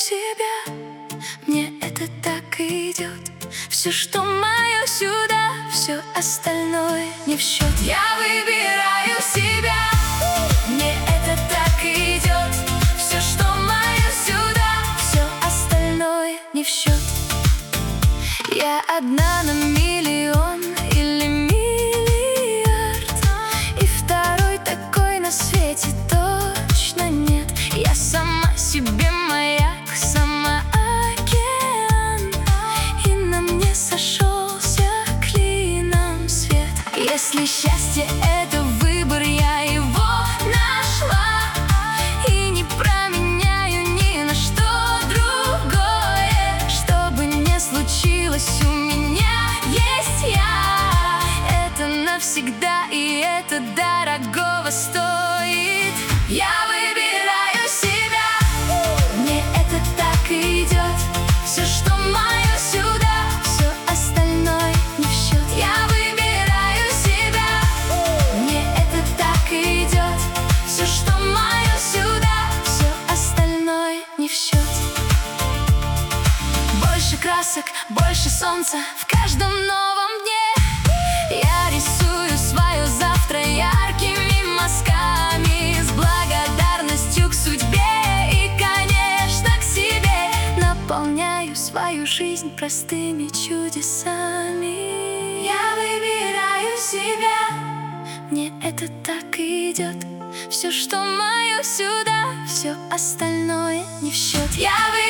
себя, мне это так идет. Все, что мое, сюда, все остальное не в счет. Я выбираю себя, мне это так идет. Все, что мое, сюда, все остальное не в счет. Я одна на миллион или миллиард, и второй такой на свете точно нет. Я сама себе маяк, сама океан, и на мне сошелся клином свет. Если счастье — это выбор, я его нашла, и не променяю ни на что другое. Что бы ни случилось, у меня есть я. Это навсегда, и это дорогого стоит. Я выбираю себя, мне это так идет. Все, что мое, сюда, все остальное не в счет. Я выбираю себя, мне это так идет. Все, что мое, сюда, все остальное не в счет. Больше красок, больше солнца в каждом новом дне. Я рисую свое завтра яркими мазками, с благодарностью к судьбе и, конечно, к себе. Наполняю свою жизнь простыми чудесами. Я выбираю себя, мне это так идет. Все, что мое, сюда, все остальное не в счет. Я